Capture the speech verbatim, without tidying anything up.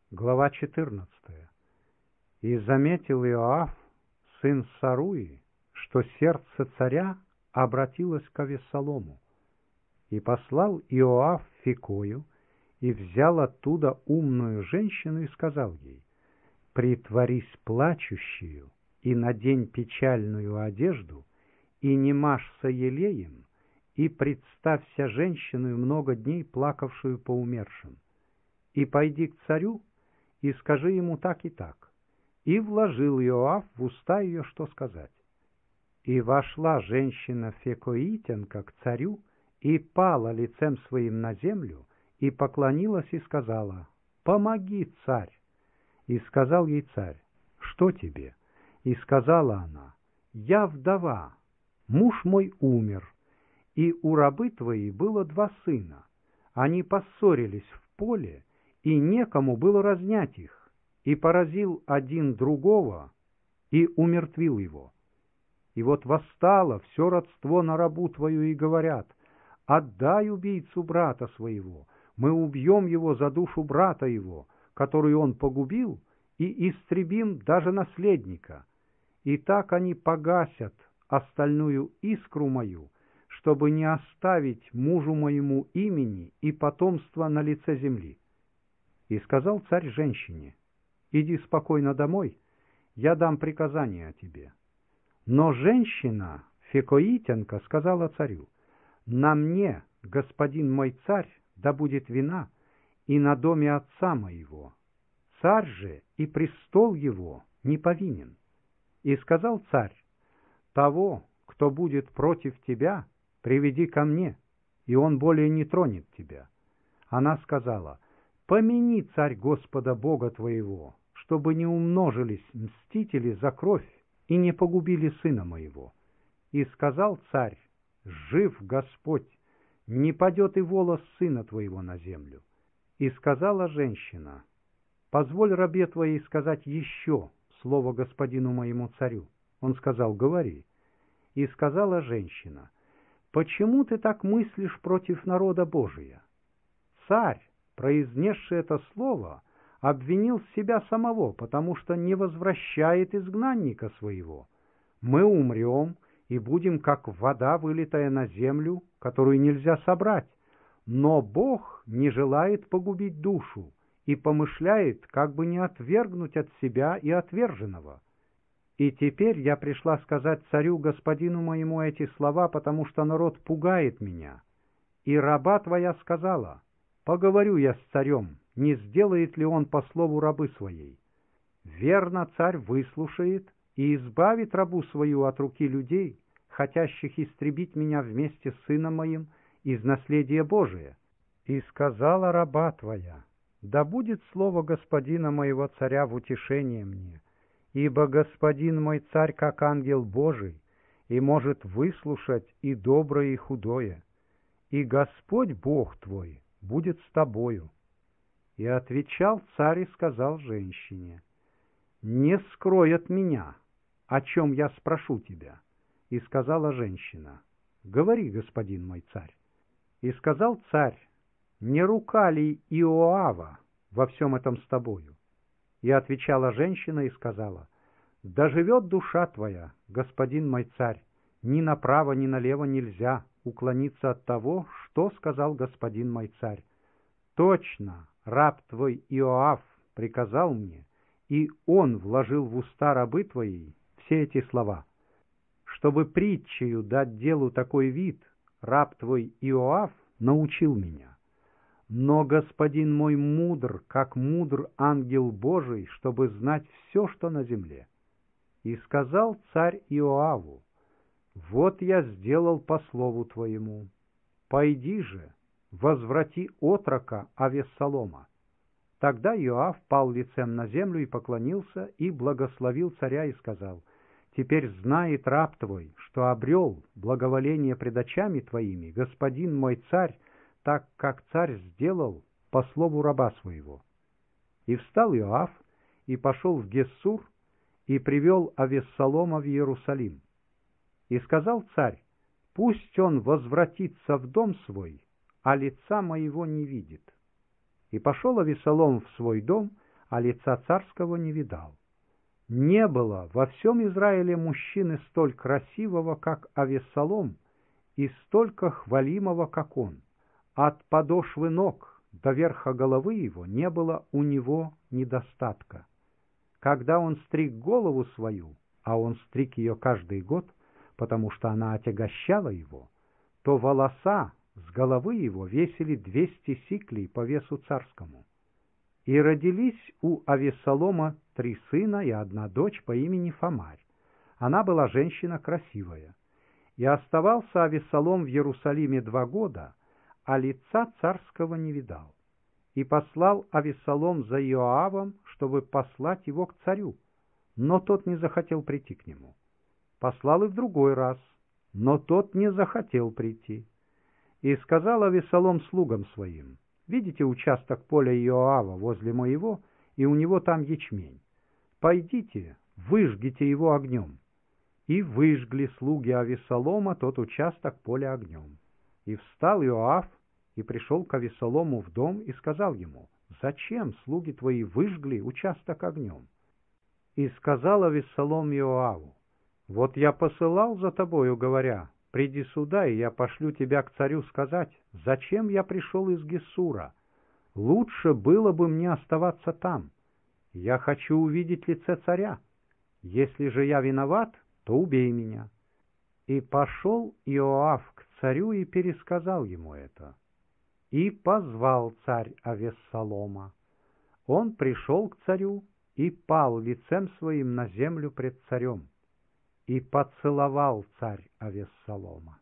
Глава четырнадцатая. «И заметил Иоав, сын Саруи, что сердце царя обратилось к Авессалому. И послал Иоав Фикою, и взял оттуда умную женщину и сказал ей: притворись плачущую, и надень печальную одежду, и не мажься елеем, и представься женщину много дней плакавшую по умершим. И пойди к царю, и скажи ему так и так». И вложил Иоав в уста ее, что сказать. И вошла женщина Фекоитянка к царю, и пала лицем своим на землю, и поклонилась, и сказала: «Помоги, царь!» И сказал ей царь: «Что тебе?» И сказала она: «Я вдова, муж мой умер, и у рабы твоей было два сына. Они поссорились в поле, и некому было разнять их. И поразил один другого, и умертвил его. И вот восстало все родство на рабу твою, и говорят: отдай убийцу брата своего, мы убьем его за душу брата его, которую он погубил, и истребим даже наследника. И так они погасят остальную искру мою, чтобы не оставить мужу моему имени и потомства на лице земли». И сказал царь женщине: «Иди спокойно домой, я дам приказание о тебе». Но женщина, Фекоитянка, сказала царю: «На мне, господин мой царь, да будет вина, и на доме отца моего. Царь же и престол его не повинен». И сказал царь: «Того, кто будет против тебя, приведи ко мне, и он более не тронет тебя». Она сказала: «Помяни, царь, Господа Бога твоего, чтобы не умножились мстители за кровь и не погубили сына моего». И сказал царь: «Жив Господь, не падет и волос сына твоего на землю». И сказала женщина: «Позволь рабе твоей сказать еще слово господину моему царю». Он сказал: «Говори». И сказала женщина: «Почему ты так мыслишь против народа Божия? Царь, произнесший это слово, обвинил себя самого, потому что не возвращает изгнанника своего. Мы умрем и будем, как вода, вылитая на землю, которую нельзя собрать. Но Бог не желает погубить душу и помышляет, как бы не отвергнуть от себя и отверженного. И теперь я пришла сказать царю, господину моему, эти слова, потому что народ пугает меня. И раба твоя сказала: поговорю я с царем, не сделает ли он по слову рабы своей. Верно, царь выслушает и избавит рабу свою от руки людей, хотящих истребить меня вместе с сыном моим из наследия Божия. И сказала раба твоя: да будет слово господина моего царя в утешение мне, ибо господин мой царь как ангел Божий, и может выслушать и доброе, и худое. И Господь Бог твой будет с тобою». И отвечал царь и сказал женщине: «Не скрой от меня, о чем я спрошу тебя». И сказала женщина: «Говори, господин мой царь». И сказал царь: «Не рука ли Иоава во всем этом с тобою?» И отвечала женщина и сказала: «Да живет душа твоя, господин мой царь, ни направо, ни налево нельзя уклониться от того, что сказал господин мой царь. Точно, раб твой Иоав приказал мне, и он вложил в уста рабы твоей все эти слова. Чтобы притчею дать делу такой вид, раб твой Иоав научил меня. Но господин мой мудр, как мудр ангел Божий, чтобы знать все, что на земле». И сказал царь Иоаву: «Вот я сделал по слову твоему. Пойди же, возврати отрока Авессалома». Тогда Иоав пал лицем на землю и поклонился, и благословил царя, и сказал: «Теперь знает раб твой, что обрел благоволение пред очами твоими, господин мой царь, так как царь сделал по слову раба своего». И встал Иоав, и пошел в Гессур, и привел Авессалома в Иерусалим. И сказал царь: «Пусть он возвратится в дом свой, а лица моего не видит». И пошел Авессалом в свой дом, а лица царского не видал. Не было во всем Израиле мужчины столь красивого, как Авессалом, и столько хвалимого, как он. От подошвы ног до верха головы его не было у него недостатка. Когда он стриг голову свою, а он стриг ее каждый год, потому что она отягощала его, то волоса с головы его весили двести сиклей по весу царскому. И родились у Авессалома три сына и одна дочь по имени Фамарь. Она была женщина красивая. И оставался Авессалом в Иерусалиме два года, а лица царского не видал. И послал Авессалом за Иоавом, чтобы послать его к царю, но тот не захотел прийти к нему. Послал и в другой раз, но тот не захотел прийти. И сказал Авессалом слугам своим: «Видите участок поля Иоава возле моего, и у него там ячмень. Пойдите, выжгите его огнем». И выжгли слуги Авессалома тот участок поля огнем. И встал Иоав и пришел к Авессалому в дом и сказал ему: «Зачем слуги твои выжгли участок огнем?» И сказал Авессалом Иоаву: «Вот я посылал за тобою, говоря: приди сюда, и я пошлю тебя к царю сказать, зачем я пришел из Гессура. Лучше было бы мне оставаться там. Я хочу увидеть лице царя. Если же я виноват, то убей меня». И пошел Иоав к царю и пересказал ему это. И позвал царь Авессалома. Он пришел к царю и пал лицем своим на землю пред царем. И поцеловал царь Авессалома.